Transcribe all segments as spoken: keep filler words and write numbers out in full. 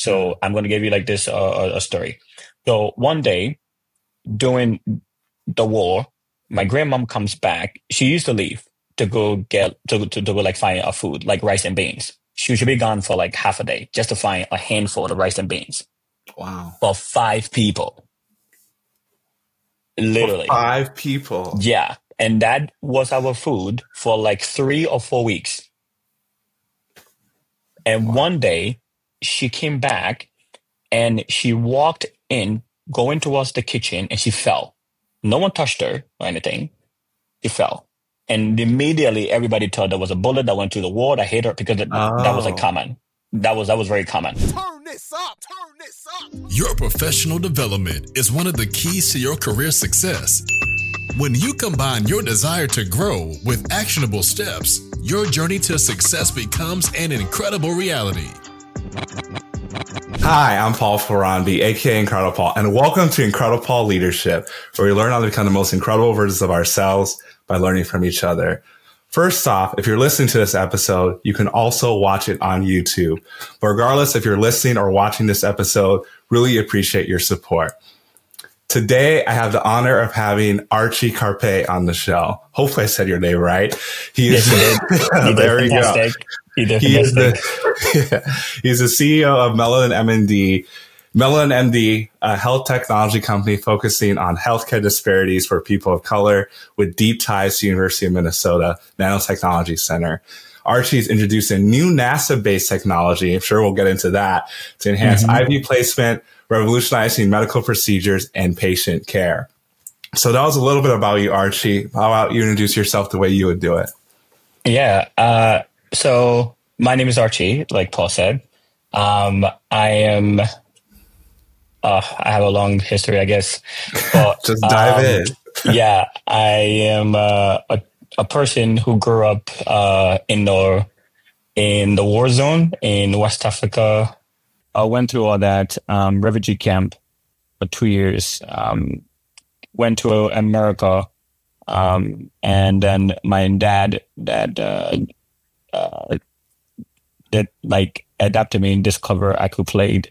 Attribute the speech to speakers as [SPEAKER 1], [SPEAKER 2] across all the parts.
[SPEAKER 1] So I'm going to give you like this uh, a story. So one day during the war, my grandmom comes back. She used to leave to go get to to, to go like find a food like rice and beans. She should be gone for like half a day just to find a handful of rice and beans
[SPEAKER 2] Wow.
[SPEAKER 1] for five people. Literally.
[SPEAKER 2] For five people.
[SPEAKER 1] Yeah. And that was our food for like three or four weeks. And wow. One day she came back and she walked in, going towards the kitchen, and she fell. No one touched her or anything. She fell. And immediately everybody thought there was a bullet that went through the wall that hit her because it, oh. that was like common. That was that was very common.
[SPEAKER 3] Turn this up, turn this up.
[SPEAKER 4] Your professional development is one of the keys to your career success. When you combine your desire to grow with actionable steps, your journey to success becomes an incredible reality.
[SPEAKER 2] Hi, I'm Paul Ferranbi, aka Incredible Paul, and welcome to Incredible Paul Leadership, where we learn how to become the most incredible versions of ourselves by learning from each other. First off, if you're listening to this episode, you can also watch it on YouTube. But regardless if you're listening or watching this episode, really appreciate your support. Today, I have the honor of having Archie Carpe on the show. Hopefully I said your name right. He is
[SPEAKER 1] yes, there we go. He did he is
[SPEAKER 2] the, yeah, he's the C E O of Melanin M D. Melanin M D, a health technology company focusing on healthcare disparities for people of color with deep ties to University of Minnesota Nanotechnology Center. Archie's introducing new NASA-based technology, I'm sure we'll get into that, to enhance mm-hmm. I V placement, revolutionizing medical procedures and patient care. So that was a little bit about you, Archie. How about you introduce yourself the way you would do it?
[SPEAKER 1] Yeah. Uh, so my name is Archie, like Paul said. Um, I am... Uh, I have a long history, I guess. But,
[SPEAKER 2] Just dive
[SPEAKER 1] um,
[SPEAKER 2] in.
[SPEAKER 1] yeah, I am uh, a a person who grew up uh, in the in the war zone in West Africa. I went through all that um, refugee camp for two years. Um, went to America, um, and then my dad that uh, uh, that like adapted me and discovered I could play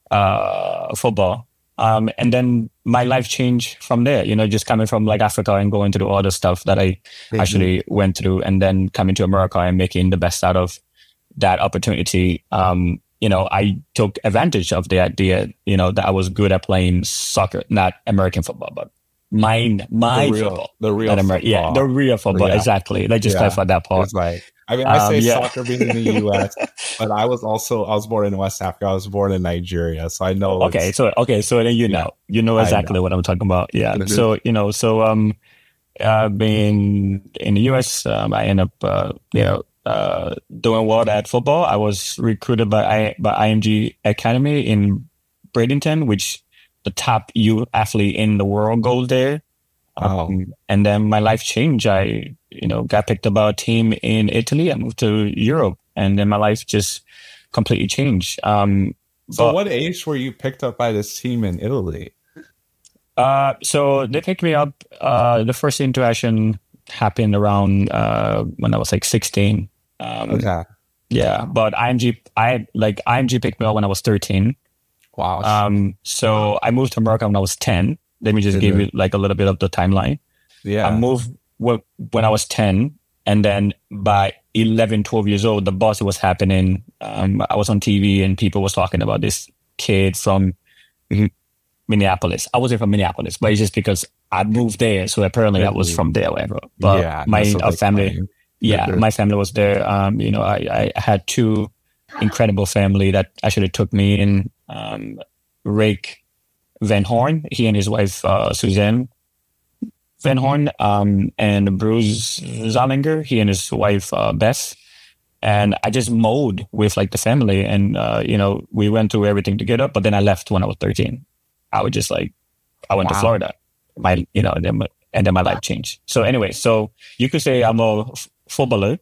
[SPEAKER 1] uh football, um and then my life changed from there, you know, just coming from like Africa and going through all the stuff that I mm-hmm. actually went through, and then coming to America and making the best out of that opportunity. Um you know, I took advantage of the idea, you know, that I was good at playing soccer, not American football, but mine my
[SPEAKER 2] the real,
[SPEAKER 1] football,
[SPEAKER 2] the real football.
[SPEAKER 1] Yeah, the real football. Yeah. Exactly. Let's just yeah. clarify that part.
[SPEAKER 2] It's like, I mean, I say um, yeah. soccer being in the U S, but I was also, I was born in West Africa. I was born in Nigeria. So I know.
[SPEAKER 1] Okay. So, okay. So then, you know, yeah, you know exactly know. what I'm talking about. Yeah. So, you know, so, um, uh, being in the U S, um, I ended up, uh, you know, uh, doing well at football. I was recruited by, I, by I M G Academy in Bradenton, which the top youth athlete in the world goes there. Um, and then my life changed. I, you know, got picked up by a team in Italy. I moved to Europe, and then my life just completely changed. Um,
[SPEAKER 2] so, but, what age were you picked up by this team in Italy?
[SPEAKER 1] Uh, so they picked me up. Uh, the first interaction happened around uh, when I was like sixteen. Um,
[SPEAKER 2] okay.
[SPEAKER 1] Yeah, but I M G, I like I M G picked me up when I was thirteen.
[SPEAKER 2] Wow.
[SPEAKER 1] Um, so I moved to America when I was ten. Let me just give you like a little bit of the timeline.
[SPEAKER 2] Yeah.
[SPEAKER 1] I moved when I was ten, and then by eleven, twelve years old, the buzz was happening. Um, I was on T V and people was talking about this kid from Minneapolis. I wasn't from Minneapolis, but it's just because I moved there. So apparently I was from there, whatever. But yeah, my uh, family, yeah, my family was there. Um, you know, I, I had two incredible family that actually took me in. Um, Rick Van Horn, he and his wife, uh, Suzanne Van Horn, um, and Bruce Zollinger, he and his wife, uh, Beth. And I just mowed with like the family, and, uh, you know, we went through everything together, but then I left when I was thirteen. I was just like, I went wow. to Florida, my, you know, and then, and then my life changed. So anyway, so you could say I'm a f- footballer,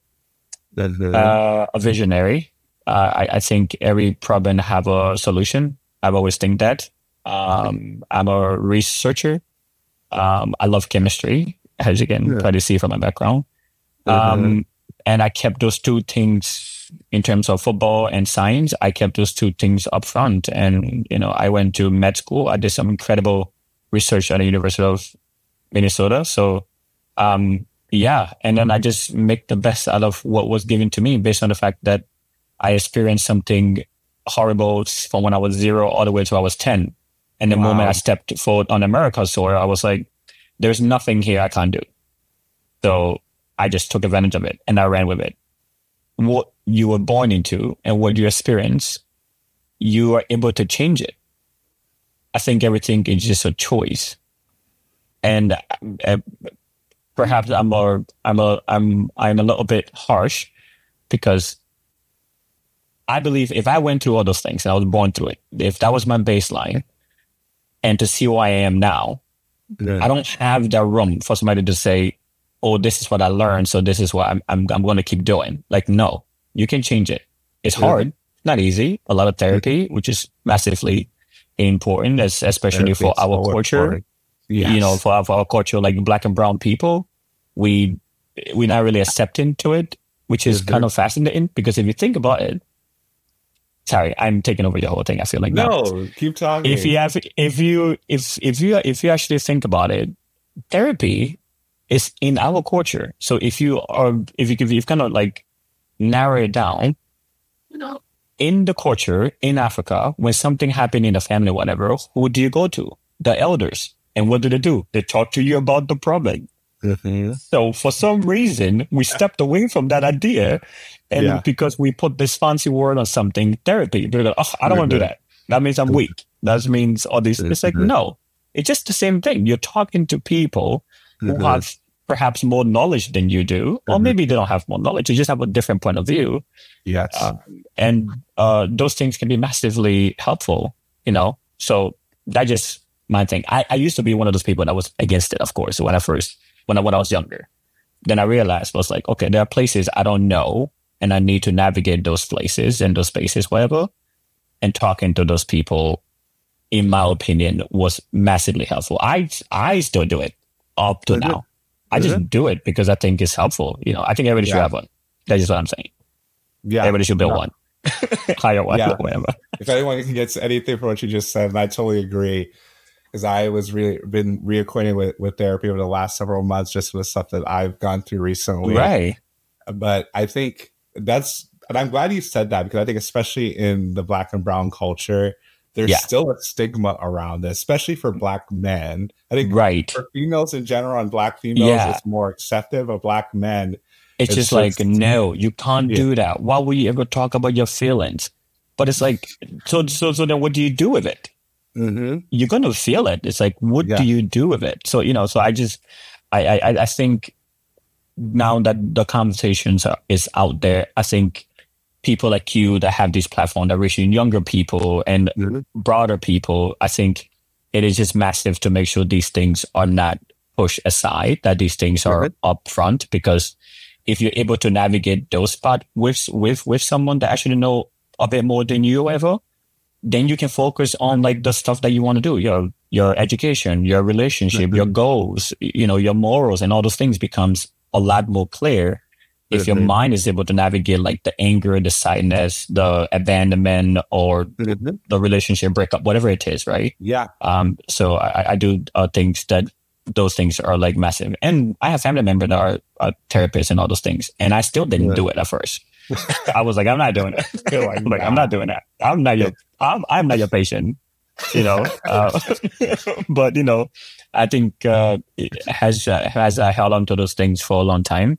[SPEAKER 1] uh, a visionary. Uh, I, I think every problem have a solution. I've always think that. Um, I'm a researcher. Um, I love chemistry, as you can yeah. probably see from my background. Um, and I kept those two things in terms of football and science. I kept those two things up front. And, you know, I went to med school. I did some incredible research at the University of Minnesota. So, um, yeah. And then I just make the best out of what was given to me based on the fact that I experienced something horrible from when I was zero all the way to I was ten. And the wow. moment I stepped forward on America's soil, I was like, there's nothing here I can't do. So I just took advantage of it and I ran with it. What you were born into and what you experience, you are able to change it. I think everything is just a choice. And uh, perhaps I'm a, I'm a, I'm, I'm a little bit harsh because I believe if I went through all those things and I was born through it, if that was my baseline, and to see who I am now, yeah. I don't have that room for somebody to say, "Oh, this is what I learned, so this is what I'm I'm, I'm going to keep doing." Like, no, you can change it. It's yeah. hard, not easy. A lot of therapy, which is massively important, as, especially therapy for our culture. Yes. You know, for our, for our culture, like Black and brown people, we we're not really accepting to it, which is mm-hmm. kind of fascinating because if you think about it. Sorry, I'm taking over your whole thing. I feel like
[SPEAKER 2] no,
[SPEAKER 1] now.
[SPEAKER 2] keep talking.
[SPEAKER 1] If you have, if you, if if you, if you actually think about it, therapy is in our culture. So if you are, if you, if you kind of like narrow it down, you know, in the culture in Africa, when something happened in the family, whatever, who do you go to? The elders, and what do they do? They talk to you about the problem. Mm-hmm. So for some reason, we stepped away from that idea. And yeah. because we put this fancy word on something, therapy, they're like, oh, I don't mm-hmm. want to do that. That means I'm weak. That means all these. It's like, no, it's just the same thing. You're talking to people mm-hmm. who have perhaps more knowledge than you do, mm-hmm. or maybe they don't have more knowledge. They just have a different point of view.
[SPEAKER 2] Yes.
[SPEAKER 1] Uh, and uh, those things can be massively helpful, you know? So that's just my thing. I, I used to be one of those people that was against it, of course, when I first, when I, when I was younger. Then I realized I was like, okay, there are places I don't know. And I need to navigate those places and those spaces, whatever. And talking to those people, in my opinion, was massively helpful. I I still do it up to mm-hmm. now. I just mm-hmm. do it because I think it's helpful. You know, I think everybody yeah. should have one. That's just what I'm saying. Yeah, everybody should build yeah. one, hire one, yeah. whatever.
[SPEAKER 2] If anyone gets anything from what you just said, and I totally agree, because I was really been reacquainted with with therapy over the last several months, just with stuff that I've gone through recently.
[SPEAKER 1] Right.
[SPEAKER 2] But I think. That's, and I'm glad you said that because I think especially in the Black and brown culture, there's yeah. still a stigma around this, especially for Black men. I think
[SPEAKER 1] right.
[SPEAKER 2] for females in general and Black females, yeah. it's more accepted, but Black men.
[SPEAKER 1] It's, it's just, just like, no, you can't yeah. do that. Why would you ever talk about your feelings? But it's like, so so so then what do you do with it? Mm-hmm. You're going to feel it. It's like, what yeah. do you do with it? So, you know, so I just, I I, I think, now that the conversations are, is out there, I think people like you that have this platform that reaching younger people and mm-hmm. broader people, I think it is just massive to make sure these things are not pushed aside, that these things are mm-hmm. up front. Because if you're able to navigate those spots with with with someone that actually know a bit more than you ever, then you can focus on like the stuff that you want to do, your your education, your relationship, mm-hmm. your goals, you know, your morals, and all those things becomes a lot more clear if mm-hmm. your mind is able to navigate like the anger, the sadness, the abandonment, or mm-hmm. the relationship breakup, whatever it is, right?
[SPEAKER 2] Yeah.
[SPEAKER 1] Um. So I, I do uh, think that those things are like massive. And I have family members that are uh, therapists and all those things, and I still didn't yeah. do it at first. I was like, I'm not doing it. like, like I'm not doing that. I'm not your. I'm. I'm not your patient. You know. Uh, but you know. I think uh, it has uh, has uh, held on to those things for a long time.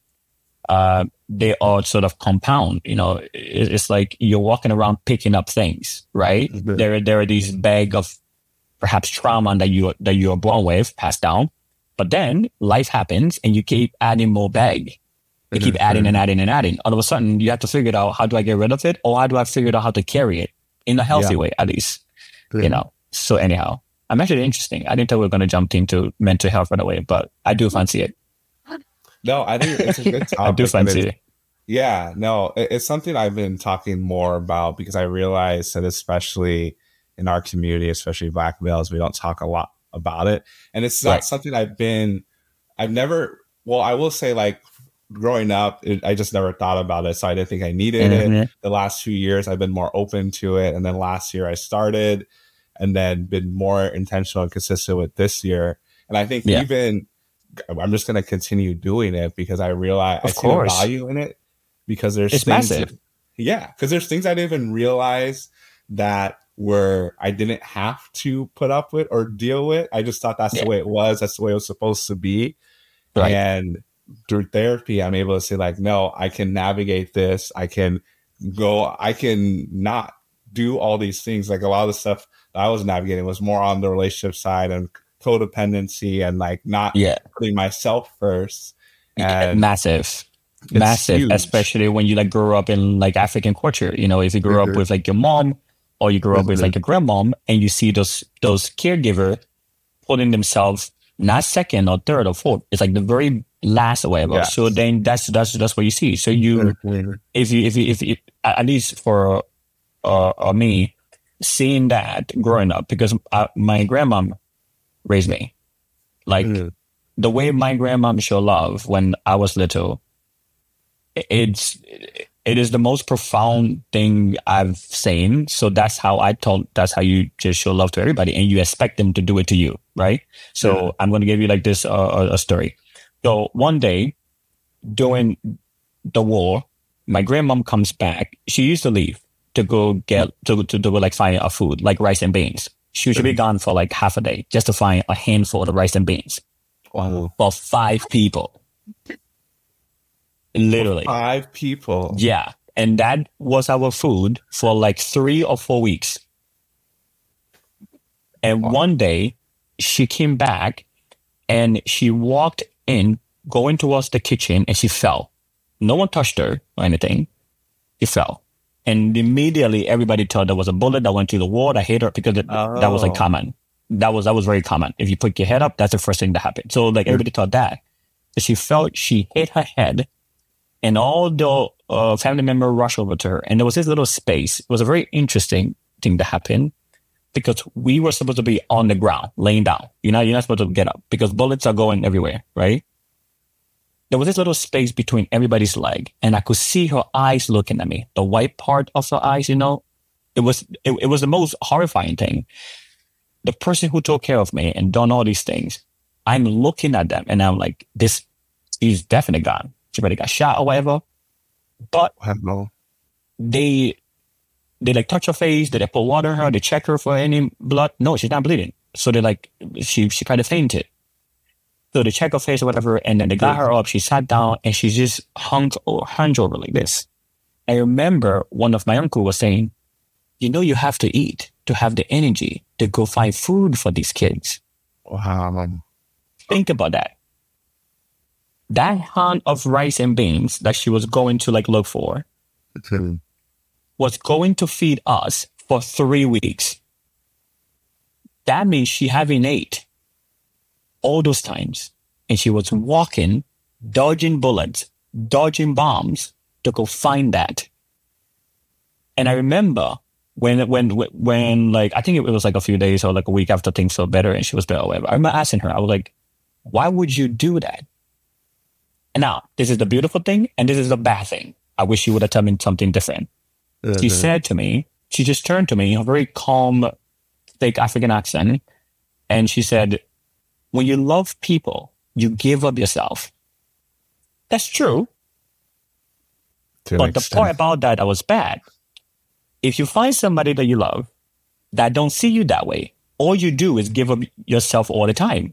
[SPEAKER 1] Uh, they all sort of compound. You know, it, it's like you're walking around picking up things, right? Mm-hmm. There, there are these bag of perhaps trauma that you that you are born with, passed down, but then life happens and you keep adding more bag. You keep adding and adding and adding. All of a sudden, you have to figure out how do I get rid of it, or how do I figure out how to carry it in a healthy yeah. way, at least. Mm-hmm. You know. So anyhow. I'm actually interesting. I didn't thought we were going to jump into mental health right away, but I do fancy it.
[SPEAKER 2] No, I think it's a good topic.
[SPEAKER 1] I do fancy it.
[SPEAKER 2] Yeah, no, it's something I've been talking more about because I realize that especially in our community, especially Black males, we don't talk a lot about it. And it's not right. something I've been, I've never, well, I will say like growing up, it, I just never thought about it. So I didn't think I needed
[SPEAKER 1] Mm-hmm.
[SPEAKER 2] it. The last few years, I've been more open to it. And then last year I started and then been more intentional and consistent with this year. And I think
[SPEAKER 1] Yeah.
[SPEAKER 2] even I'm just going to continue doing it because I realize
[SPEAKER 1] Of
[SPEAKER 2] I see the
[SPEAKER 1] course.
[SPEAKER 2] value in it because there's
[SPEAKER 1] It's
[SPEAKER 2] things,
[SPEAKER 1] massive.
[SPEAKER 2] yeah, because there's things I didn't even realize that were I didn't have to put up with or deal with. I just thought that's
[SPEAKER 1] Yeah.
[SPEAKER 2] the way it was. That's the way it was supposed to be.
[SPEAKER 1] Right.
[SPEAKER 2] And through therapy, I'm able to say like, no, I can navigate this. I can go, I can not do all these things. Like a lot of the stuff that I was navigating was more on the relationship side and codependency and like not
[SPEAKER 1] Yeah.
[SPEAKER 2] putting myself first.
[SPEAKER 1] Yeah,
[SPEAKER 2] And
[SPEAKER 1] massive. Massive,
[SPEAKER 2] huge.
[SPEAKER 1] especially when you like grow up in like African culture. You know, if you grew
[SPEAKER 2] Mhm.
[SPEAKER 1] up with like your mom or you grew up with
[SPEAKER 2] Mhm.
[SPEAKER 1] like your grandmom and you see those those caregiver putting themselves not second or third or fourth. It's like the very last or whatever.
[SPEAKER 2] Yes.
[SPEAKER 1] So then that's that's that's what you see. So you
[SPEAKER 2] Mhm.
[SPEAKER 1] if you if you if you at least for uh, uh me seeing that growing up because uh, my grandmom raised me like
[SPEAKER 2] Mhm.
[SPEAKER 1] the way my grandmom showed love when I was little. It's it is the most profound thing I've seen. So that's how I told. That's how you just show love to everybody, and you expect them to do it to you, right? So
[SPEAKER 2] Yeah.
[SPEAKER 1] I'm going to give you like this uh, a story. So one day during the war, my grandmom comes back. She used to leave to go get to to do like find a food like rice and beans. She should be gone for like half a day just to find a handful of rice and beans
[SPEAKER 2] Wow.
[SPEAKER 1] for five people. Literally.
[SPEAKER 2] Five people.
[SPEAKER 1] Yeah. And that was our food for like three or four weeks. And
[SPEAKER 2] Wow.
[SPEAKER 1] one day she came back and she walked in, going towards the kitchen, and she fell. No one touched her or anything. She fell. And immediately everybody thought there was a bullet that went through the wall. I hate her because it, that was like
[SPEAKER 2] Oh.
[SPEAKER 1] common. That was, that was very common. If you put your head up, that's the first thing that happened. So like everybody thought that. So she felt, she hit her head. And all the uh, family member rushed over to her. And there was this little space. It was a very interesting thing that happened because we were supposed to be on the ground, laying down. You're not, you're not supposed to get up because bullets are going everywhere, right? There was this little space between everybody's leg. And I could see her eyes looking at me. The white part of her eyes, you know, it was, it, it was the most horrifying thing. The person who took care of me and done all these things, I'm looking at them and I'm like, this is definitely gone. She already got shot or whatever. But
[SPEAKER 2] Wow.
[SPEAKER 1] they they like touch her face, they, they put water on her, they check her for any blood. No, she's not bleeding. So they like she she kind of fainted. So they check her face or whatever, and then they got her up. She sat down and she just hung hung over like this. I remember one of my uncle was saying, "You know, you have to eat to have the energy to go find food for these kids."
[SPEAKER 2] Wow.
[SPEAKER 1] Think about that. That hunt of rice and beans that she was going to like look for was going to feed us for three weeks. That means she having ate all those times and she was walking, dodging bullets, dodging bombs to go find that. And I remember when, when, when like, I think it was like a few days or like a week after things felt better and she was better or whatever. I remember asking her, I was like, why would you do that? And now, this is the beautiful thing, and this is the bad thing. I wish she would have told me something different.
[SPEAKER 2] Uh-huh.
[SPEAKER 1] She said to me, she just turned to me, a very calm, thick African accent, and she said, when you love people, you give up yourself. That's true.
[SPEAKER 2] To an
[SPEAKER 1] But the
[SPEAKER 2] extent.
[SPEAKER 1] part about that that was bad, if you find somebody that you love that don't see you that way, all you do is give up yourself all the time.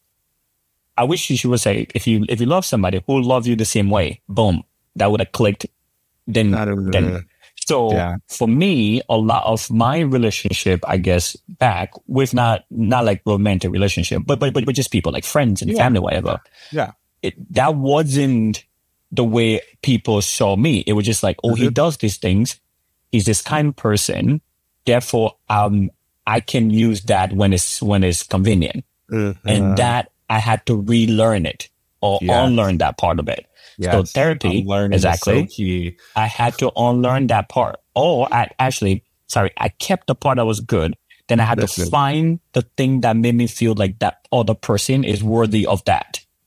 [SPEAKER 1] I wish she would say, if you if you love somebody who loves you the same way, boom, that would have clicked. Then,
[SPEAKER 2] Not even-
[SPEAKER 1] then. So
[SPEAKER 2] Yeah.
[SPEAKER 1] for me, a lot of my relationship, I guess, back with not not like romantic relationship, but but but, but just people like friends and
[SPEAKER 2] Yeah.
[SPEAKER 1] family, whatever.
[SPEAKER 2] Yeah.
[SPEAKER 1] It, that wasn't the way people saw me. It was just like, oh, he
[SPEAKER 2] Mhm.
[SPEAKER 1] does these things. He's this kind person. Therefore, um, I can use that when it's when it's convenient.
[SPEAKER 2] Uh-huh.
[SPEAKER 1] And that I had to relearn it or
[SPEAKER 2] Yes.
[SPEAKER 1] unlearn that part of it.
[SPEAKER 2] Yes.
[SPEAKER 1] So therapy,
[SPEAKER 2] Unlearning is
[SPEAKER 1] exactly.
[SPEAKER 2] so key.
[SPEAKER 1] I had to unlearn that part. Or I actually, sorry, I kept the part that was good. Then I had
[SPEAKER 2] That's
[SPEAKER 1] to
[SPEAKER 2] good.
[SPEAKER 1] find the thing that made me feel like that other person is worthy of that.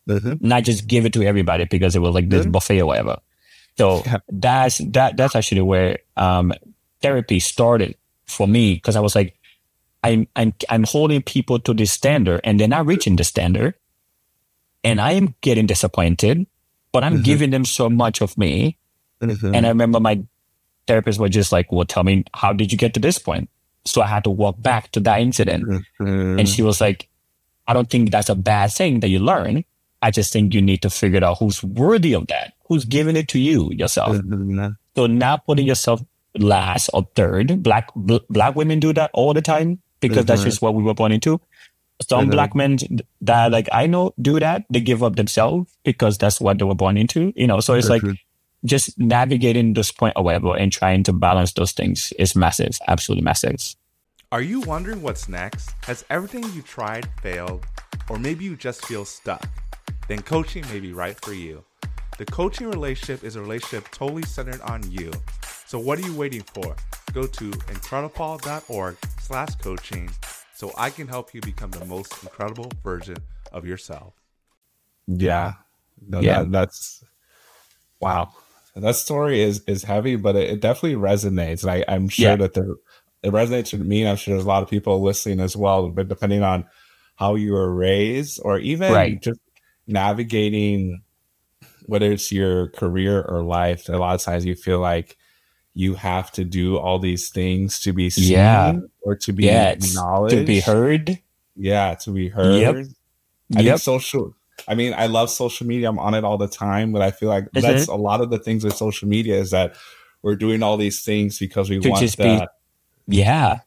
[SPEAKER 2] Mm-hmm.
[SPEAKER 1] not just give it to everybody because it was like this
[SPEAKER 2] Mm-hmm.
[SPEAKER 1] buffet or whatever. So
[SPEAKER 2] Yeah.
[SPEAKER 1] that's that that's actually where um, therapy started for me, because I was like, I'm I'm I'm holding people to this standard, and they're not reaching the standard, and I am getting disappointed, but I'm
[SPEAKER 2] Mm-hmm.
[SPEAKER 1] giving them so much of me.
[SPEAKER 2] Mm-hmm.
[SPEAKER 1] And I remember my therapist was just like, well, tell me, how did you get to this point? So I had to walk back to that incident.
[SPEAKER 2] Mm-hmm.
[SPEAKER 1] And she was like, I don't think that's a bad thing that you learn. I just think you need to figure out who's worthy of that, who's giving it to you yourself.
[SPEAKER 2] Mm-hmm.
[SPEAKER 1] So not putting yourself last or third. Black bl- black women do that all the time because that's
[SPEAKER 2] Mhm.
[SPEAKER 1] just what we were born into. Some
[SPEAKER 2] Mhm.
[SPEAKER 1] black men that like I know do that. They give up themselves because that's what they were born into. You know, so it's like
[SPEAKER 2] Mhm.
[SPEAKER 1] just navigating this point or whatever and trying to balance those things is massive, absolutely massive.
[SPEAKER 3] Are you wondering what's next? Has everything you tried failed? Or maybe you just feel stuck? Then coaching may be right for you. The coaching relationship is a relationship totally centered on you. So what are you waiting for? Go to incredipol.org slash coaching so I can help you become the most incredible version of yourself.
[SPEAKER 2] Yeah. No,
[SPEAKER 1] Yeah.
[SPEAKER 2] That, that's wow. That story is is heavy, but it, it definitely resonates. And I, I'm sure
[SPEAKER 1] Yeah.
[SPEAKER 2] that there it resonates with me, and I'm sure there's a lot of people listening as well. But depending on how you were raised, or even
[SPEAKER 1] Right.
[SPEAKER 2] just navigating, whether it's your career or life, a lot of times you feel like you have to do all these things to be seen
[SPEAKER 1] Yeah.
[SPEAKER 2] or to be
[SPEAKER 1] Yeah, it's
[SPEAKER 2] acknowledged.
[SPEAKER 1] to be heard.
[SPEAKER 2] Yeah, to be heard. I
[SPEAKER 1] Yep.
[SPEAKER 2] think social, I mean, I love social media. I'm on it all the time, but I feel like
[SPEAKER 1] Mhm.
[SPEAKER 2] that's a lot of the things with social media is that we're doing all these things because we
[SPEAKER 1] To
[SPEAKER 2] want
[SPEAKER 1] just be-
[SPEAKER 2] that.
[SPEAKER 1] Yeah.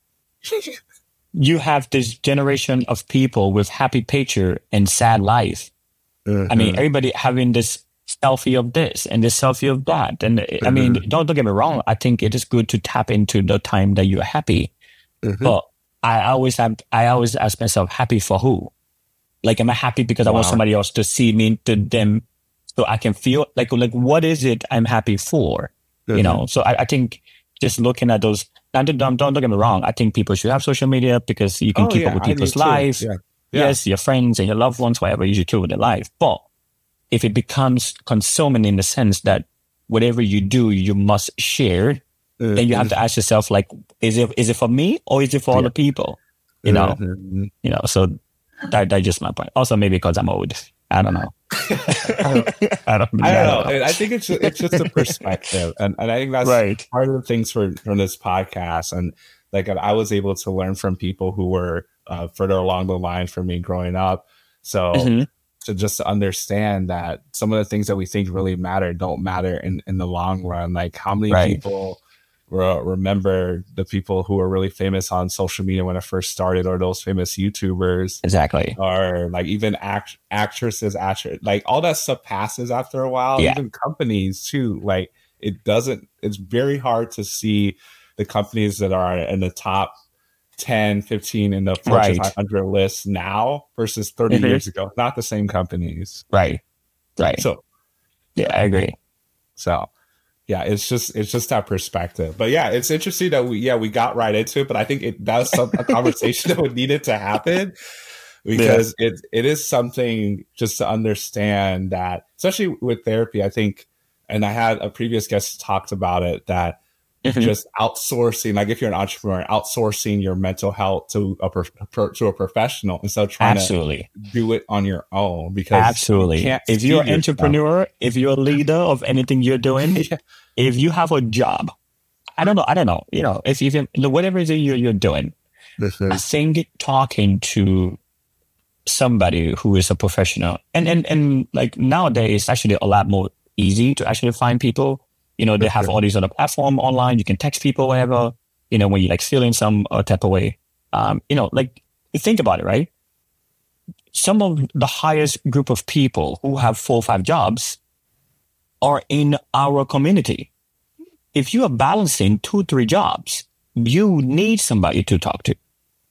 [SPEAKER 1] You have this generation of people with happy picture and sad life. I mean, everybody having this selfie of this and this selfie of that. And I mean, don't, don't get me wrong. I think it is good to tap into the time that you're happy.
[SPEAKER 2] Mhm.
[SPEAKER 1] But I always have, I always ask myself, happy for who? Like, am I happy because I want
[SPEAKER 2] Wow.
[SPEAKER 1] somebody else to see me, to them, so I can feel like, like, what is it I'm happy for? You know? So I, I think just looking at those, and don't, don't, don't get me wrong. I think people should have social media because you can
[SPEAKER 2] Oh,
[SPEAKER 1] keep
[SPEAKER 2] yeah,
[SPEAKER 1] up with
[SPEAKER 2] I do
[SPEAKER 1] people's
[SPEAKER 2] too.
[SPEAKER 1] lives.
[SPEAKER 2] Yeah. Yeah.
[SPEAKER 1] Yes, your friends and your loved ones, whatever, you should keep with their life. But if it becomes consuming in the sense that whatever you do, you must share, then you have to ask yourself, like, is it is it for me or is it for
[SPEAKER 2] Yeah.
[SPEAKER 1] other people? You know,
[SPEAKER 2] Mhm.
[SPEAKER 1] you know. So that that's just my point. Also, maybe because I'm old. I don't know. I don't,
[SPEAKER 2] I don't know. I think it's just, it's just a perspective, and and I think that's
[SPEAKER 1] Right.
[SPEAKER 2] part of the things for from this podcast. And like I was able to learn from people who were uh, further along the line for me growing up. So
[SPEAKER 1] Mhm.
[SPEAKER 2] to just to understand that some of the things that we think really matter don't matter in in the long run. Like how many
[SPEAKER 1] Right.
[SPEAKER 2] people re- remember the people who were really famous on social media when it first started, or those famous YouTubers,
[SPEAKER 1] Exactly.
[SPEAKER 2] or like even act- actresses, actors, like all that stuff passes after a while.
[SPEAKER 1] Yeah.
[SPEAKER 2] Even companies too. Like it doesn't. It's very hard to see the companies that are in the top ten, fifteen in the Fortune
[SPEAKER 1] Right.
[SPEAKER 2] five hundred list now versus thirty
[SPEAKER 1] Mhm.
[SPEAKER 2] years ago. Not the same companies.
[SPEAKER 1] Right. Right.
[SPEAKER 2] So
[SPEAKER 1] Yeah, I agree.
[SPEAKER 2] so yeah, it's just it's just that perspective. But yeah, it's interesting that we yeah we got right into it. But I think it that was some, a conversation that would needed to happen, because it it is something just to understand that, especially with therapy. I think, and I had a previous guest talked about it, that
[SPEAKER 1] Mhm.
[SPEAKER 2] just outsourcing, like if you're an entrepreneur, outsourcing your mental health to a pro, pro- to a professional instead of trying
[SPEAKER 1] Absolutely.
[SPEAKER 2] to do it on your own. Because
[SPEAKER 1] Absolutely.
[SPEAKER 2] you can't
[SPEAKER 1] If
[SPEAKER 2] see
[SPEAKER 1] you're an
[SPEAKER 2] yourself.
[SPEAKER 1] entrepreneur, if you're a leader of anything you're doing,
[SPEAKER 2] Yeah.
[SPEAKER 1] if you have a job, I don't know, I don't know, you know, if you whatever it is you're, you're doing, I think talking to somebody who is a professional, and, and, and like nowadays, it's actually a lot more easy to actually find people. You know, they have all these other platforms online. You can text people, whatever, you know, when you're like feeling some uh, type of way. Um, you know, like think about it, right? Some of the highest group of people who have four or five jobs are in our community. If you are balancing two, three jobs, you need somebody to talk to.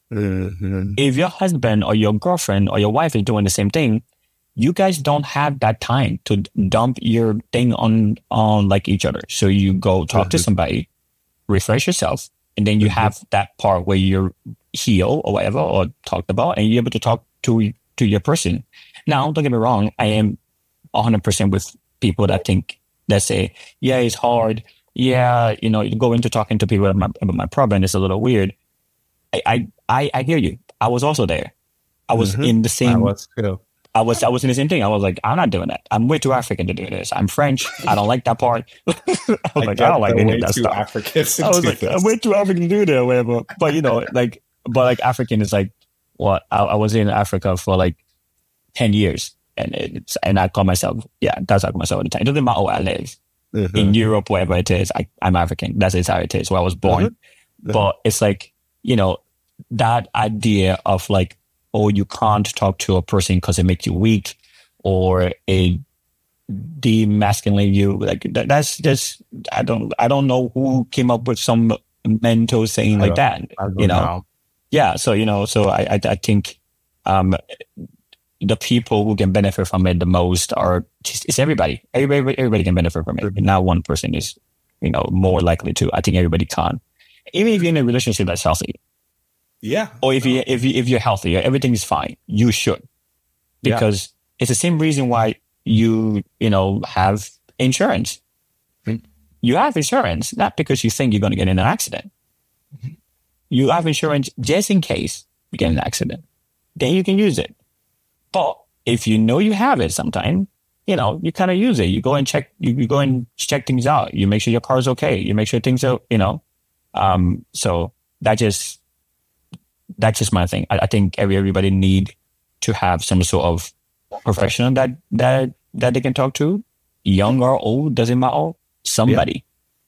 [SPEAKER 2] Mhm.
[SPEAKER 1] If your husband or your girlfriend or your wife is doing the same thing, you guys don't have that time to dump your thing on, on like each other. So you go talk to
[SPEAKER 2] Mhm.
[SPEAKER 1] somebody, refresh yourself, and then you
[SPEAKER 2] Mhm.
[SPEAKER 1] have that part where you're healed or whatever, or talked about, and you're able to talk to, to your person. Now, don't get me wrong. I am one hundred percent with people that think, that say, yeah, it's hard. Yeah, you know, you go into talking to people about my, about my problem. It's a little weird. I, I, I, I hear you. I was also there. I was
[SPEAKER 3] Mhm.
[SPEAKER 1] in the
[SPEAKER 3] I
[SPEAKER 1] same,
[SPEAKER 3] was too.
[SPEAKER 1] I was, I was in the same thing. I was like, I'm not doing that. I'm way too African to do this. I'm French. I don't like that part. I was
[SPEAKER 2] I
[SPEAKER 1] like, I
[SPEAKER 2] get
[SPEAKER 1] don't like
[SPEAKER 2] they're
[SPEAKER 1] any
[SPEAKER 2] way
[SPEAKER 1] of that
[SPEAKER 2] too
[SPEAKER 1] stuff.
[SPEAKER 2] Africans to
[SPEAKER 1] I was
[SPEAKER 2] do
[SPEAKER 1] like,
[SPEAKER 2] this.
[SPEAKER 1] I'm way too African to do that, or whatever. But you know, like, but like African is like, what? I, I was in Africa for like ten years, and it's, and I call myself, yeah, that's how I call myself at the time. It doesn't matter where I live.
[SPEAKER 3] Mhm.
[SPEAKER 1] In Europe, wherever it is, I, I'm African. That's just how it is, where I was born.
[SPEAKER 3] Mhm.
[SPEAKER 1] But it's like, you know, that idea of like, oh, you can't talk to a person because it makes you weak, or it demasculinate you. Like that, that's just, I don't, I don't know who came up with some mental saying
[SPEAKER 3] I
[SPEAKER 1] like
[SPEAKER 3] don't-
[SPEAKER 1] that.
[SPEAKER 3] I don't
[SPEAKER 1] You know,
[SPEAKER 3] know.
[SPEAKER 1] yeah. So you know, so I, I, I think, um, the people who can benefit from it the most are just, it's everybody. Everybody, everybody can benefit from it.
[SPEAKER 3] Mhm.
[SPEAKER 1] Not one person is, you know, more likely to. I think everybody can. Even if you're in a relationship that's healthy,
[SPEAKER 2] Yeah.
[SPEAKER 1] or if you if you if you're healthy, everything is fine. You should,
[SPEAKER 3] Yeah.
[SPEAKER 1] because it's the same reason why you you know have insurance.
[SPEAKER 3] Mhm.
[SPEAKER 1] You have insurance not because you think you're going to get in an accident. You have insurance just in case you get in an accident. Then you can use it. But if you know you have it sometime, you know, you kind of use it. You go and check, you, you go and check things out. You make sure your car is okay. You make sure things are, you know, um, so that just, that's just my thing. I, I think every, everybody need to have some sort of professional that, that, that they can talk to, young or old, doesn't matter. Somebody,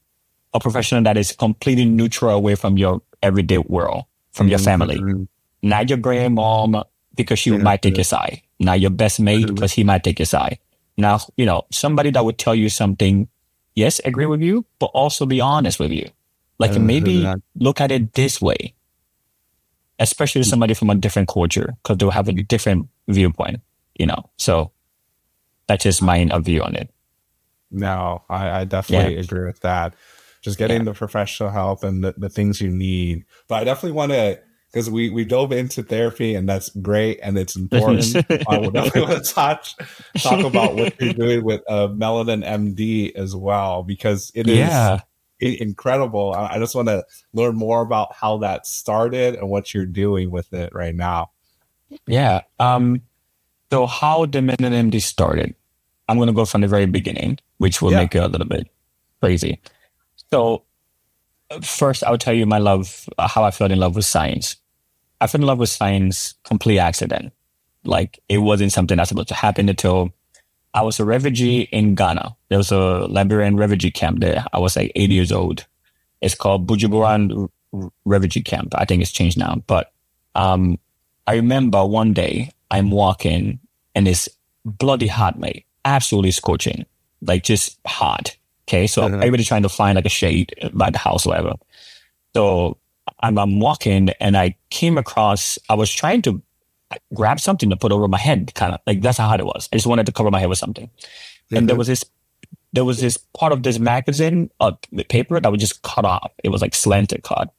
[SPEAKER 1] a professional that is completely neutral away from your everyday world, from your family.
[SPEAKER 3] Mhm.
[SPEAKER 1] Not your grandmom, because she
[SPEAKER 3] Mhm.
[SPEAKER 1] might take your side. Not your best mate, because he might take your side. Now, you know, somebody that would tell you something, yes, agree with you, but also be honest with you. Like
[SPEAKER 3] Mhm.
[SPEAKER 1] maybe look at it this way, especially somebody from a different culture, because they'll have a different viewpoint, you know. So that's just my view on it.
[SPEAKER 3] No, I, I definitely agree with that. Just getting the professional help and the, the things you need. But I definitely want to, because we, we dove into therapy and that's great and it's important. I would definitely want to touch, talk about what you're doing with uh, Melanin M D as well, because it is
[SPEAKER 1] Yeah.
[SPEAKER 3] i- incredible. I, I just want to learn more about how that started and what you're doing with it right now.
[SPEAKER 1] Yeah. Um, so how the Melanin M D started, I'm going to go from the very beginning, which will
[SPEAKER 3] Yeah.
[SPEAKER 1] make it a little bit crazy. So uh, first, I'll tell you my love, uh, how I fell in love with science. I fell in love with science, complete accident. Like it wasn't something that's supposed to happen until I was a refugee in Ghana. There was a Liberian refugee camp there. I was like eight years old. It's called Bujuburan R- Refugee Camp. I think it's changed now. But um, I remember one day I'm walking and it's bloody hot, mate. Absolutely scorching. Like just hot. Okay. So
[SPEAKER 3] Uh-huh.
[SPEAKER 1] everybody trying to find like a shade by the house or whatever. So I'm, I'm walking and I came across, I was trying to grab something to put over my head, kind of like that's how hot it was. I just wanted to cover my head with something. And there was this, there was this part of this magazine, uh, paper that was just cut off. It was like slanted cut.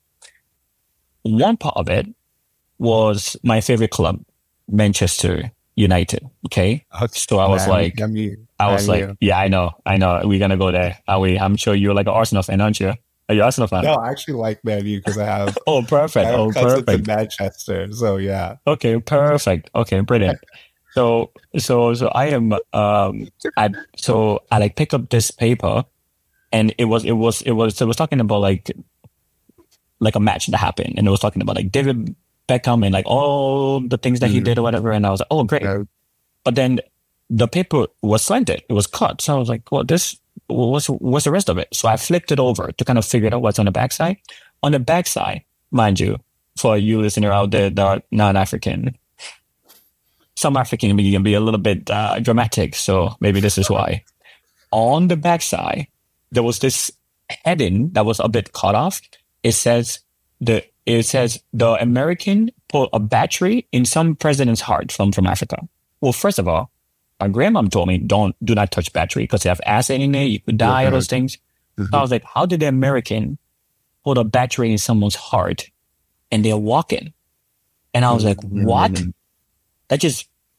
[SPEAKER 1] One part of it was my favorite club, Manchester United. Okay. So I was
[SPEAKER 3] Man,
[SPEAKER 1] like,
[SPEAKER 3] I mean,
[SPEAKER 1] I was
[SPEAKER 3] man,
[SPEAKER 1] like,
[SPEAKER 3] you.
[SPEAKER 1] yeah, I know, I know. We're going to go there. Are we? I'm sure you're like an Arsenal fan, aren't you? Are you an Arsenal fan?
[SPEAKER 3] No, I actually like Man U because I have,
[SPEAKER 1] Oh,
[SPEAKER 3] I
[SPEAKER 1] perfect.
[SPEAKER 3] have
[SPEAKER 1] Oh,
[SPEAKER 3] cousins in
[SPEAKER 1] perfect.
[SPEAKER 3] Manchester. So yeah.
[SPEAKER 1] Okay, perfect. Okay, brilliant. So, so, so I am, um, I, so I like pick up this paper and it was, it was, it was, it was talking about like, like a match that happened. And it was talking about like David Beckham and like all the things that he
[SPEAKER 3] Mhm.
[SPEAKER 1] did or whatever. And I was like, oh, great.
[SPEAKER 3] Yeah.
[SPEAKER 1] But then the paper was slanted. It was cut. So I was like, well, this, what's, what's the rest of it? So I flipped it over to kind of figure out what's on the backside. On the backside, mind you, for you listener out there that are non-African, some African can be a little bit uh, dramatic. So maybe this is why. On the backside, there was this heading that was a bit cut off. It says the, it says the American put a battery in some president's heart from, from Africa. Well, first of all, my grandmom told me, don't, do not touch battery because they have acid in it. You could die, all those things. So I was like, how did the American put a battery in someone's heart and they're walking? And I was like, what? That just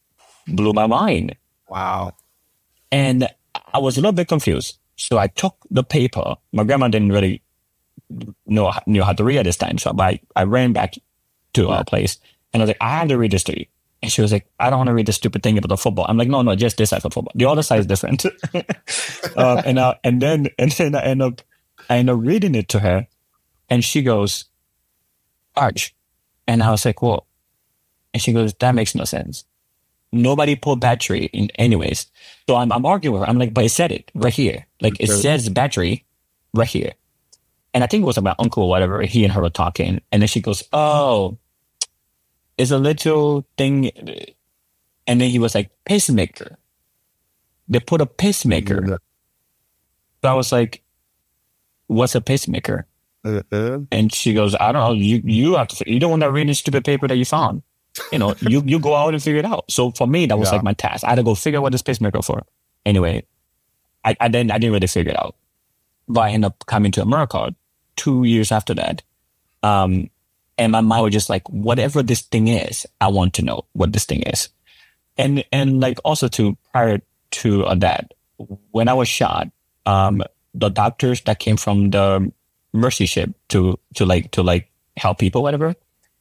[SPEAKER 1] blew my mind.
[SPEAKER 3] Wow.
[SPEAKER 1] And I was a little bit confused. So I took the paper. My grandma didn't really know, knew how to read at this time. So I, I ran back to our place and I was like, I have to read this to you. And she was like, I don't want to read this stupid thing about the football. I'm like, no, no, just this side of football. The other side is different. uh, and, uh, and then, and then I end up, I end up reading it to her and she goes, Arch. And I was like, what? And she goes, that makes no sense. Nobody pulled battery in anyways. So I'm, I'm arguing with her. I'm like, but it said it right here. Like it says battery right here. And I think it was my uncle or whatever. He and her were talking. And then she goes, oh, it's a little thing. And then he was like, pacemaker. They put a pacemaker. Yeah. So I was like, what's a pacemaker? Uh-huh. And she goes, I don't know. You you have to. You don't want to read the stupid paper that you found. You know, you you go out and figure it out. So for me, that was yeah. like my task. I had to go figure out what this pacemaker for. Anyway, I I didn't I didn't really figure it out. But I ended up coming to America two years after that. Um, and my mind was just like, whatever this thing is, I want to know what this thing is. And and like also to prior to uh, that, when I was shot, um, the doctors that came from the Mercy ship to to like to like help people, whatever.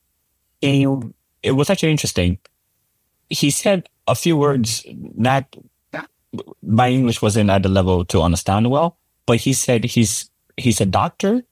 [SPEAKER 1] And it was actually interesting. He said a few words. Not my English wasn't at the level to understand well, but he said he's he's a doctor.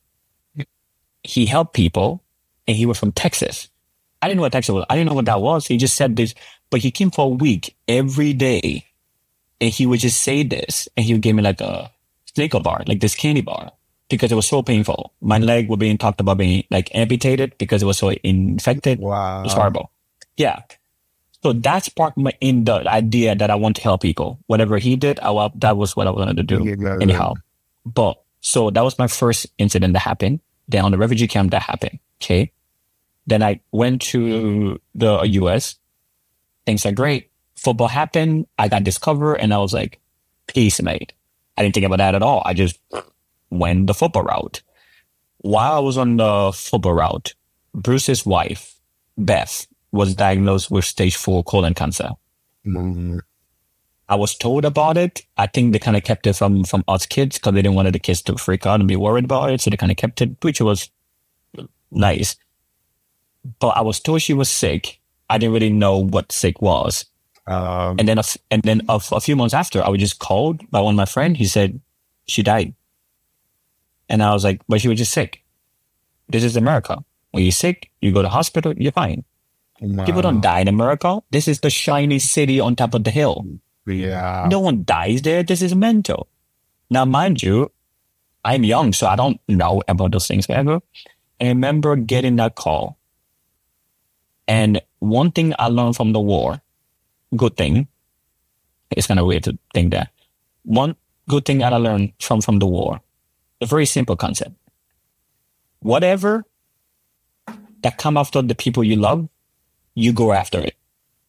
[SPEAKER 1] He helped people, and he was from Texas. I didn't know what Texas was. I didn't know what that was. He just said this, but he came for a week every day, and he would just say this, and he would give me like a Snicker bar, like this candy bar. Because it was so painful. My leg was being talked about being like amputated because it was so infected.
[SPEAKER 3] Wow.
[SPEAKER 1] It was horrible. Yeah. So that sparked me in the idea that I want to help people. Whatever he did, I, that was what I wanted to do. Yeah, anyhow. But so that was my first incident that happened. Then on the refugee camp that happened. Okay. Then I went to the U S. Things are great. Football happened. I got discovered and I was like, peace, mate. I didn't think about that at all. I just went the football route. While I was on the football route, Bruce's wife, Beth, was diagnosed with stage four colon cancer. Mm-hmm. I was told about it. I think they kind of kept it from, from us kids because they didn't want the kids to freak out and be worried about it. So they kind of kept it, which was nice. But I was told she was sick. I didn't really know what sick was. Um, and then, a, and then a, a few months after, I was just called by one of my friends. He said, she died. And I was like, but she was just sick. This is America. When you're sick, you go to the hospital, you're fine. Wow. People don't die in America. This is the shiny city on top of the hill.
[SPEAKER 3] Yeah.
[SPEAKER 1] No one dies there. This is mental. Now, mind you, I'm young, so I don't know about those things ever. I remember getting that call. And one thing I learned from the war, good thing, it's kind of weird to think that. One good thing that I learned from, from the war, a very simple concept. Whatever that come after the people you love, you go after it.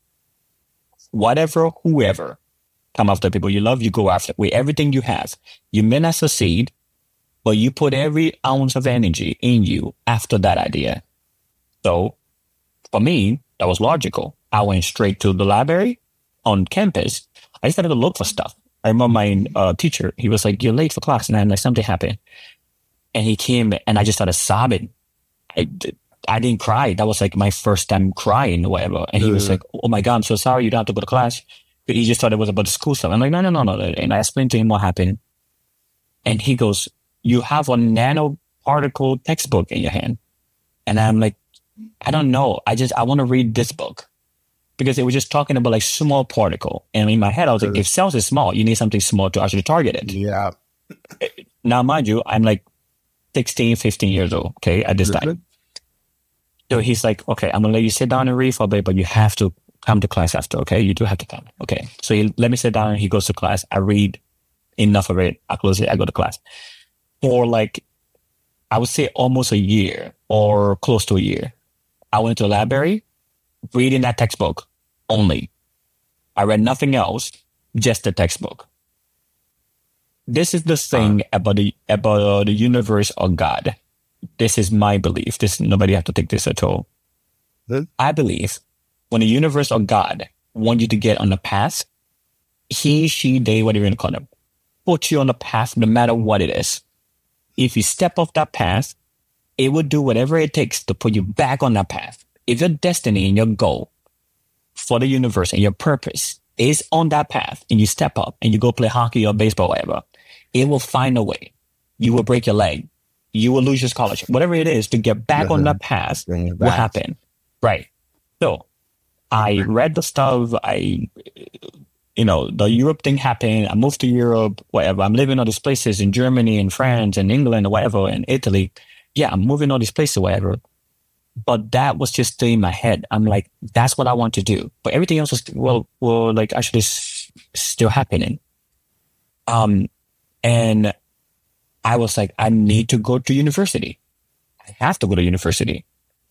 [SPEAKER 1] Whatever, whoever come after the people you love, you go after it with everything you have. You may not succeed, but you put every ounce of energy in you after that idea. So for me, that was logical. I went straight to the library on campus. I started to look for stuff. I remember my uh, teacher, he was like, you're late for class. And then like something happened. And he came and I just started sobbing. I, I didn't cry. That was like my first time crying or whatever. And he mm-hmm. was like, oh my God, I'm so sorry. You don't have to go to class. But he just thought it was about the school stuff. I'm like, no, no, no, no. And I explained to him what happened. And he goes, you have a nanoparticle textbook in your hand. And I'm like, I don't know. I just, I want to read this book. Because it was just talking about like small particle. And in my head, I was like, if cells is small, you need something small to actually target it.
[SPEAKER 3] Yeah.
[SPEAKER 1] Now, mind you, I'm like sixteen, fifteen years old, okay, at this time. So he's like, okay, I'm going to let you sit down and read for a bit, but you have to come to class after, okay? You do have to come. Okay. So he let me sit down and he goes to class. I read enough of it. I close it. I go to class. For like, I would say almost a year or close to a year. I went to the library reading that textbook only. I read nothing else, just the textbook. This is the thing uh, about the about uh, the universe or God. This is my belief. This nobody have to take this at all. Huh? I believe when the universe or God want you to get on the path. He, she, they, whatever you call them, put you on the path no matter what it is. If you step off that path, it will do whatever it takes to put you back on that path. If your destiny and your goal for the universe and your purpose is on that path and you step up and you go play hockey or baseball, whatever, it will find a way. You will break your leg. You will lose your scholarship. Whatever it is to get back mm-hmm. on that path will happen. Right. So I read the stuff. I, you know, the Europe thing happened. I moved to Europe, whatever. I'm living all these places in Germany and France and England or whatever, and Italy. Yeah, I'm moving all these places, whatever. But that was just still in my head. I'm like, that's what I want to do. But everything else was, well, well, like actually s- still happening. Um, and I was like, I need to go to university. I have to go to university.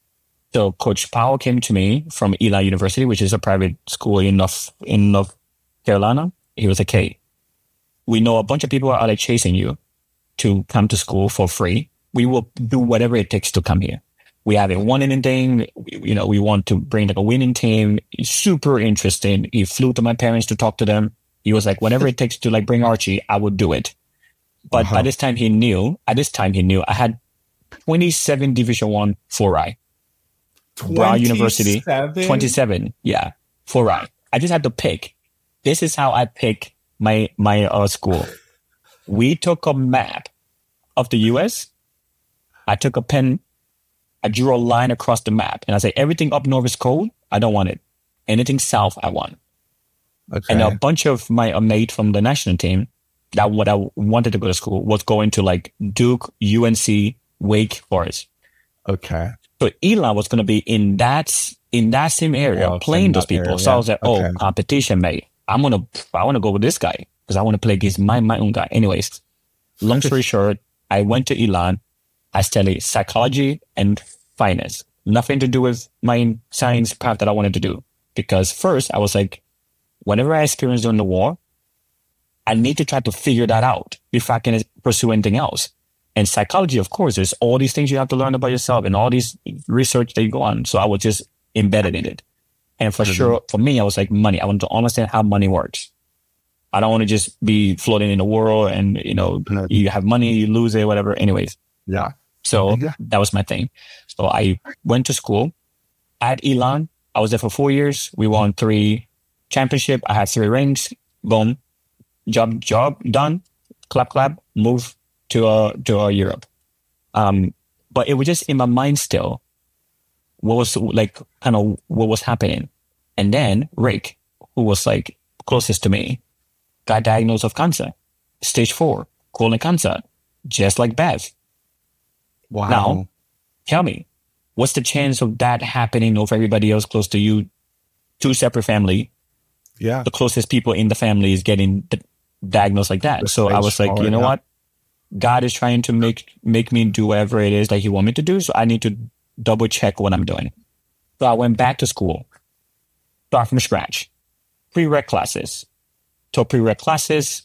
[SPEAKER 1] So Coach Powell came to me from Eli University, which is a private school in North, in North Carolina. He was like, hey, we know a bunch of people are out there chasing you to come to school for free. We will do whatever it takes to come here. We haven't won anything. You know, we want to bring like a winning team. It's super interesting. He flew to my parents to talk to them. He was like, whatever it takes to like bring Archie, I would do it. But uh-huh. by this time he knew, at this time he knew I had twenty-seven Division One four I. Brown University. twenty-seven. Yeah. four I. I just had to pick. This is how I pick my, my uh, school. We took a map of the U S. I took a pen. I drew a line across the map and I say, everything up north is cold. I don't want it. Anything south, I want. Okay. And a bunch of my uh, mates from the national team that what I wanted to go to school was going to like Duke, U N C, Wake Forest.
[SPEAKER 3] Okay.
[SPEAKER 1] So Eli was going to be in that, in that same area, oh, playing those people. Area. So I was like, okay. oh, competition, mate. I'm going to, I want to go with this guy because I want to play against my, my own guy. Anyways, long story short, I went to Eli. I studied psychology and finance. Nothing to do with my science path that I wanted to do. Because first, I was like, whatever I experienced during the war, I need to try to figure that out before I can pursue anything else. And psychology, of course, there's all these things you have to learn about yourself and all these research that you go on. So I was just embedded in it. And for mm-hmm. sure, for me, I was like, money. I want to understand how money works. I don't want to just be floating in the world and, you know, mm-hmm. you have money, you lose it, whatever. Anyways.
[SPEAKER 3] Yeah.
[SPEAKER 1] So yeah. that was my thing. So I went to school at Elon. I was there for four years. We won three championships. I had three rings. Boom. Job, job done. Clap, clap. Move to uh, to uh, Europe. Um, but it was just in my mind still. What was like, kind of what was happening. And then Rick, who was like closest to me, got diagnosed with cancer. Stage four, colon cancer. Just like Bev.
[SPEAKER 3] Wow.
[SPEAKER 1] Now, tell me, what's the chance of that happening of everybody else close to you? Two separate family.
[SPEAKER 3] Yeah.
[SPEAKER 1] The closest people in the family is getting d- diagnosed like that. The so I was like, you know yeah. what? God is trying to make make me do whatever it is that he wants me to do. So I need to double check what I'm doing. So I went back to school. Start from scratch. Pre-req classes. Took pre-req classes.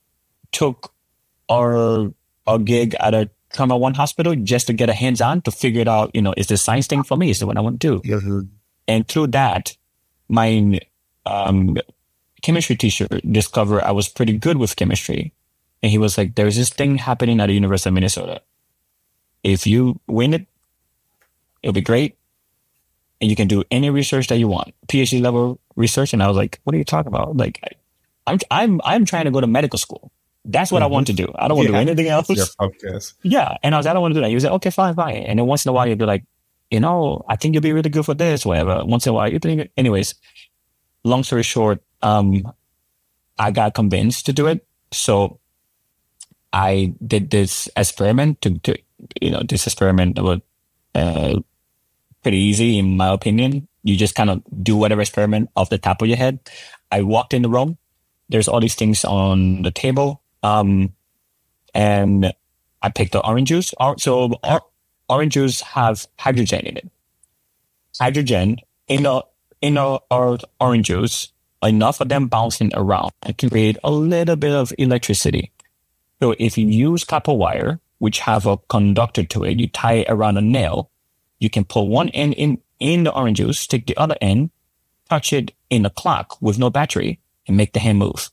[SPEAKER 1] Took our, our gig at a Trauma One hospital just to get a hands-on to figure it out, you know, is this science thing for me? Is it what I want to do?
[SPEAKER 3] Mm-hmm.
[SPEAKER 1] And through that, my um, chemistry teacher discovered I was pretty good with chemistry. And he was like, there's this thing happening at the University of Minnesota. If you win it, it'll be great. And you can do any research that you want, PhD level research. And I was like, what are you talking about? Like, I, I'm, I'm, I'm trying to go to medical school. That's what mm-hmm. I want to do. I don't want yeah. to do anything else.
[SPEAKER 3] Your focus.
[SPEAKER 1] Yeah. And I was like, I don't want to do that. He was like, okay, fine, fine. And then once in a while, you'd be like, you know, I think you'll be really good for this, whatever. Once in a while, you think, anyways, long story short, um, I got convinced to do it. So I did this experiment to, to you know, this experiment was uh, pretty easy in my opinion. You just kind of do whatever experiment off the top of your head. I walked in the room. There's all these things on the table. Um, and I picked the orange juice. So or, orange juice have hydrogen in it. Hydrogen in the, in the or, orange juice, enough of them bouncing around and can create a little bit of electricity. So if you use copper wire, which have a conductor to it, you tie it around a nail, you can pull one end in, in the orange juice, take the other end, touch it in a clock with no battery and make the hand move.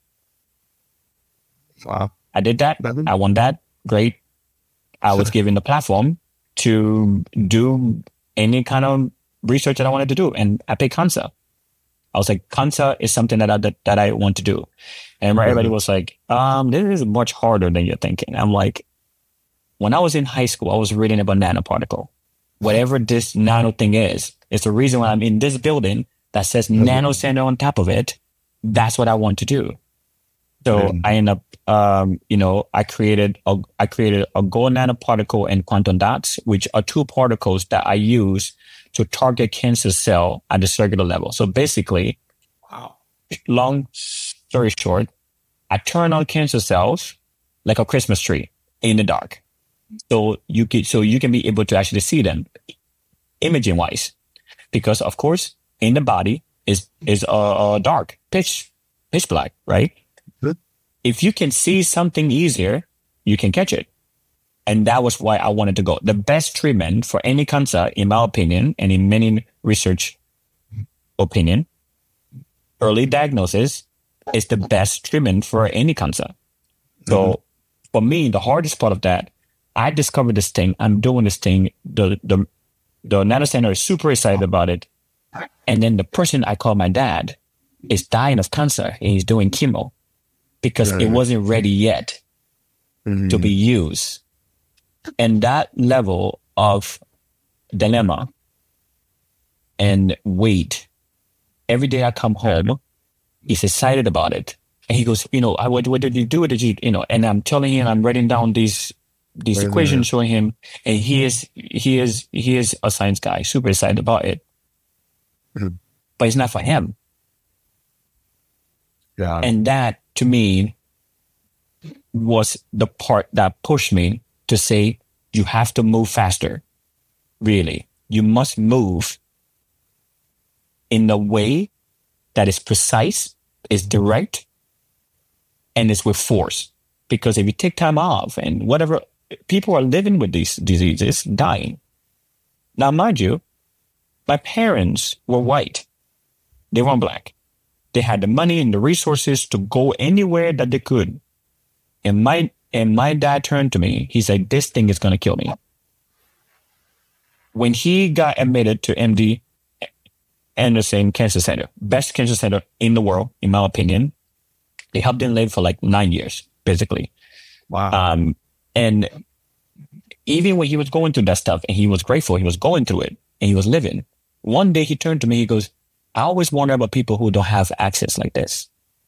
[SPEAKER 5] Wow.
[SPEAKER 1] I did that. I won that. Great. I was given the platform to do any kind of research that I wanted to do. And I picked cancer. I was like, cancer is something that I, that, that I want to do. And everybody was like, um, this is much harder than you're thinking. I'm like, when I was in high school, I was reading about nanoparticle. Whatever this nano thing is, it's the reason why I'm in this building that says nano center on top of it. That's what I want to do. So mm. I end up, um, you know, I created a, I created a gold nanoparticle and quantum dots, which are two particles that I use to target cancer cell at the cellular level. So basically, wow. Long story short, I turn on cancer cells like a Christmas tree in the dark. So you can, so you can be able to actually see them imaging wise, because of course in the body is, is uh, uh dark, pitch, pitch black, right? Good. If you can see something easier, you can catch it. And that was why I wanted to go. The best treatment for any cancer, in my opinion, and in many research opinion, early diagnosis is the best treatment for any cancer. So mm-hmm. for me, the hardest part of that, I discovered this thing. I'm doing this thing. The the the nanocenter is super excited about it. And then the person I call my dad is dying of cancer and he's doing chemo because mm-hmm. it wasn't ready yet mm-hmm. to be used. And that level of dilemma and weight, every day I come home, he's excited about it. And he goes, you know, I, what, what did you do? What did you, you know, and I'm telling him, I'm writing down these, these right equations, there. Showing him, and he is, he is, he is a science guy, super excited about it. Mm-hmm. But it's not for him. Yeah. And that to me was the part that pushed me to say, you have to move faster. Really. You must move in a way that is precise, is direct, and is with force. Because if you take time off and whatever, people are living with these diseases, dying. Now, mind you, my parents were white. They weren't black. They had the money and the resources to go anywhere that they could. And my And my dad turned to me. He said, this thing is going to kill me. When he got admitted to M D Anderson Cancer Center, best cancer center in the world, in my opinion, they helped him live for like nine years, basically. Wow. Um, and even when he was going through that stuff and he was grateful, he was going through it and he was living. One day he turned to me, he goes, I always wonder about people who don't have access like this.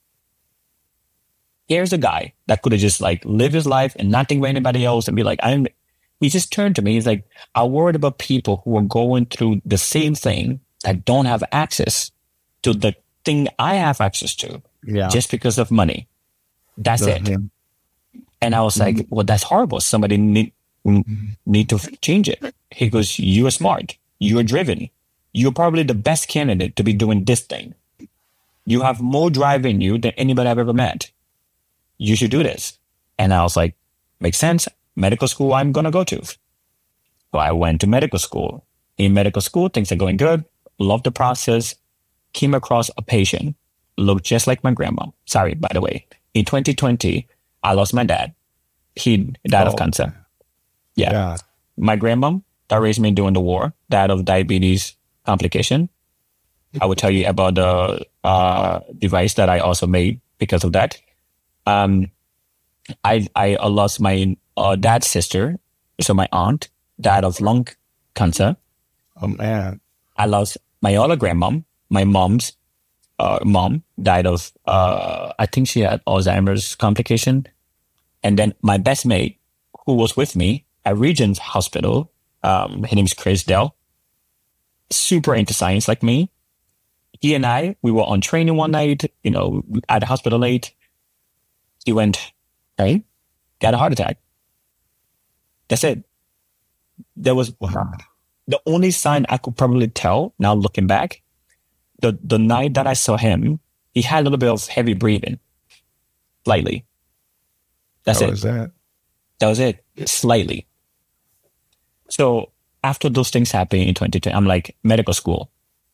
[SPEAKER 1] Here's a guy that could have just like lived his life and not think about anybody else and be like, I'm, he just turned to me. He's like, I worried about people who are going through the same thing that don't have access to the thing I have access to yeah. just because of money. That's That's it. Him. And I was mm-hmm. like, well, that's horrible. Somebody need, mm-hmm. need to change it. He goes, you are smart. You are driven. You're probably the best candidate to be doing this thing. You have more drive in you than anybody I've ever met. You should do this. And I was like, makes sense. Medical school, I'm going to go to. So I went to medical school. In medical school, things are going good. Love the process. Came across a patient, looked just like my grandma. Sorry, by the way. In twenty twenty, I lost my dad. He died oh. of cancer. Yeah. God. My grandma that raised me during the war died of diabetes complication. I will tell you about the uh, device that I also made because of that. Um, I, I lost my uh, dad's sister. So my aunt died of lung cancer.
[SPEAKER 5] Oh man.
[SPEAKER 1] I lost my other grandmom. My mom's, uh, mom died of, uh, I think she had Alzheimer's complication. And then my best mate who was with me at Regent's Hospital, um, his name is Chris Dell, super into science like me. He and I, we were on training one night, you know, at the hospital late. He went, hey, got a heart attack. That's it. There was wow. the only sign I could probably tell now looking back, the, the night that I saw him, he had a little bit of heavy breathing, slightly. That's
[SPEAKER 5] How
[SPEAKER 1] it.
[SPEAKER 5] was that?
[SPEAKER 1] That was it, slightly. So after those things happened in twenty twenty, I'm like, medical school,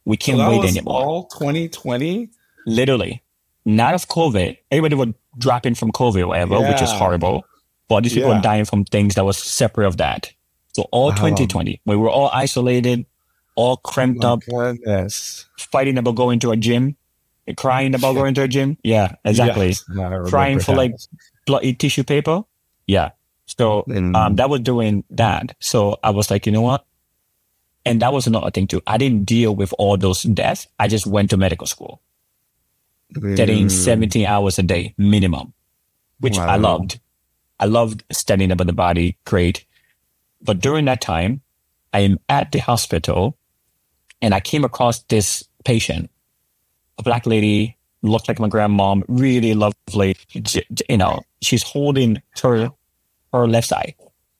[SPEAKER 1] We can't
[SPEAKER 2] so that
[SPEAKER 1] wait
[SPEAKER 2] was
[SPEAKER 1] anymore.
[SPEAKER 2] All twenty twenty?
[SPEAKER 1] Literally. Not of COVID. Everybody would drop in from COVID or whatever, yeah. which is horrible. But these yeah. people are dying from things that was separate of that. So all wow. twenty twenty, we were all isolated, all cramped
[SPEAKER 2] oh
[SPEAKER 1] up,
[SPEAKER 2] goodness.
[SPEAKER 1] fighting about going to a gym, crying about going to a gym. Yeah, exactly. Yes, crying for that. Like bloody tissue paper. Yeah. So mm. um, that was doing that. So I was like, you know what? And that was another thing too. I didn't deal with all those deaths. I just went to medical school, mm. studying seventeen hours a day minimum, which wow. I loved. I loved studying about the body. Great. But during that time, I am at the hospital and I came across this patient, a black lady, looked like my grandmom, really lovely. You know, she's holding her, her left side.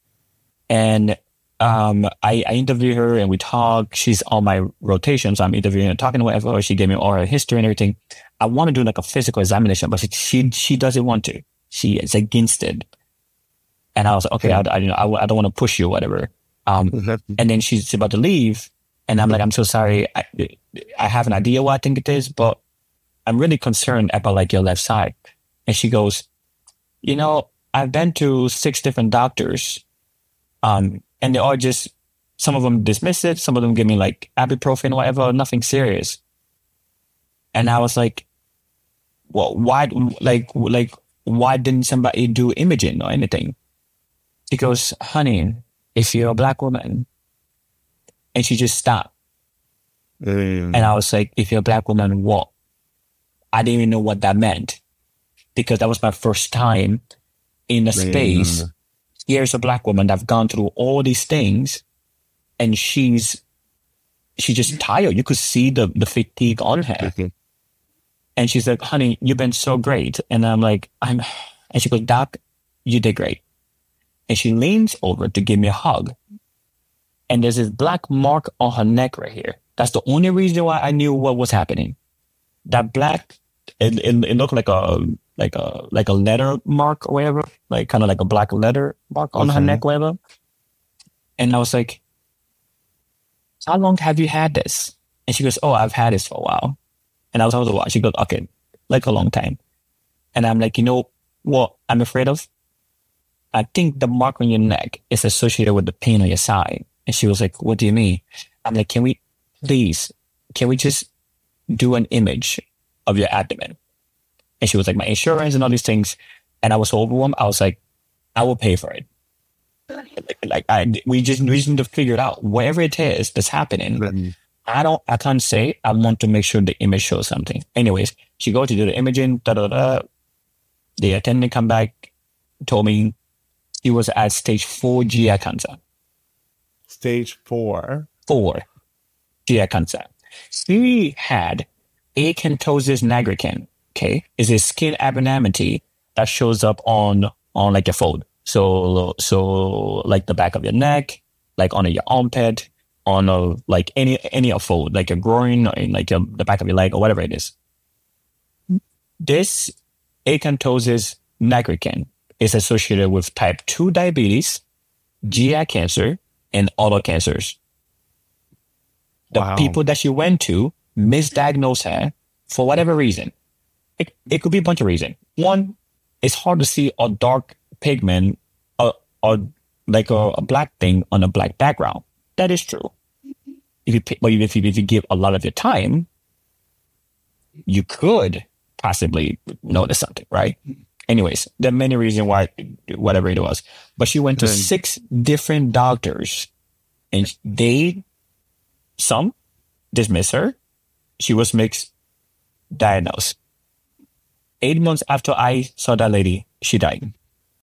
[SPEAKER 1] And um, I, I interview her and we talk. She's on my rotation. So I'm interviewing and talking to whatever. She gave me all her history and everything. I want to do like a physical examination, but she, she, she doesn't want to. She is against it. And I was like, okay, I, I, you know, I, I don't want to push you, whatever. Um, and then she's about to leave. And I'm like, I'm so sorry. I, I have an idea what I think it is, but I'm really concerned about like your left side. And she goes, you know, I've been to six different doctors. Um, and they all just, some of them dismiss it. Some of them give me like ibuprofen or whatever, nothing serious. And I was like, well, why, like, like, why didn't somebody do imaging or anything? She goes, honey, if you're a black woman, and she just stopped. Mm. And I was like, if you're a black woman, what? I didn't even know what that meant because that was my first time in a space. Mm. Here's a black woman that's gone through all these things and she's, she's just tired. You could see the, the fatigue on her. Mm-hmm. And she's like, honey, you've been so great. And I'm like, I'm, and she goes, Doc, you did great. And she leans over to give me a hug. And there's this black mark on her neck right here. That's the only reason why I knew what was happening. That black, it, it, it looked like a like a like a letter mark or whatever, like kind of like a black letter mark on okay. her neck, whatever. And I was like, how long have you had this? And she goes, oh, I've had this for a while. And I was like, she goes, okay, like a long time. And I'm like, you know what I'm afraid of? I think the mark on your neck is associated with the pain on your side. And she was like, what do you mean? I'm like, can we, please, can we just do an image of your abdomen? And she was like, my insurance and all these things. And I was so overwhelmed. I was like, I will pay for it. Like, like I, we just, we just need to figure it out. Whatever it is that's happening, mm-hmm. I don't, I can't say, I want to make sure the image shows something. Anyways, she goes to do the imaging, da da da. The attendant come back, told me he was at stage four G I cancer.
[SPEAKER 2] Stage four?
[SPEAKER 1] Four G I cancer. She had acanthosis nigricans, okay? It's a skin abnormality that shows up on, on like your fold. So, so like the back of your neck, like on your armpit, on a, like any, any fold, like your groin, or in like your, the back of your leg or whatever it is. This acanthosis nigricans is associated with type two diabetes, G I cancer, and other cancers. The wow. people that she went to misdiagnosed her for whatever reason. It, it could be a bunch of reasons. One, it's hard to see a dark pigment or, or like a, a black thing on a black background. That is true. If you, but if you, if you give a lot of your time, you could possibly notice something, right? Anyways, there are many reasons why, whatever it was. But she went to then, six different doctors and they, some dismiss her. She was mixed diagnosed. Eight months after I saw that lady, she died.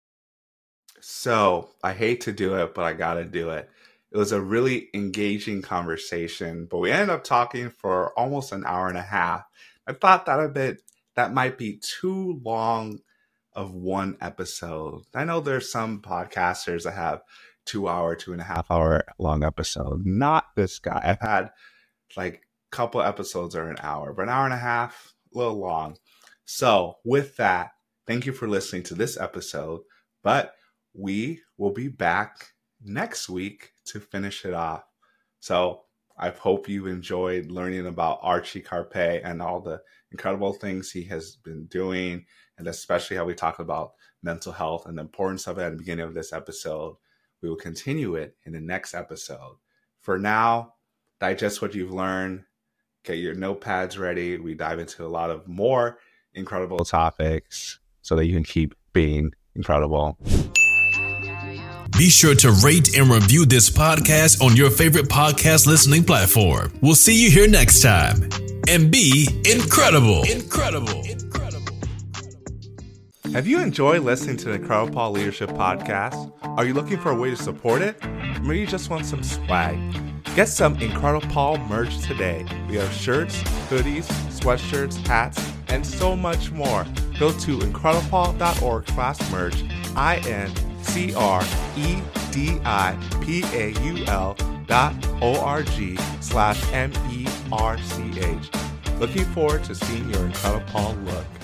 [SPEAKER 3] So I hate to do it, but I got to do it. It was a really engaging conversation, but we ended up talking for almost an hour and a half. I thought that a bit, that might be too long of one episode. I know there's some podcasters that have two hour, two and a half hour long episode. Not this guy. I've had like a couple episodes are an hour, but an hour and a half, a little long. So with that, thank you for listening to this episode, but we will be back next week to finish it off. So I hope you enjoyed learning about Archie Carpe and all the incredible things he has been doing, and especially how we talk about mental health and the importance of it at the beginning of this episode. We will continue it in the next episode. For now, digest what you've learned, get your notepads ready. We dive into a lot of more incredible topics so that you can keep being incredible.
[SPEAKER 4] Be sure to rate and review this podcast on your favorite podcast listening platform. We'll see you here next time. And be incredible. Incredible. Incredible.
[SPEAKER 3] Have you enjoyed listening to the Incredible Paul Leadership Podcast? Are you looking for a way to support it? Or maybe you just want some swag? Get some Incredible Paul merch today. We have shirts, hoodies, sweatshirts, hats, and so much more. Go to incredipaul.org slash merch, I N C R E D I P A U L dot O-R-G slash M E R C H. Looking forward to seeing your Incredible Paul look.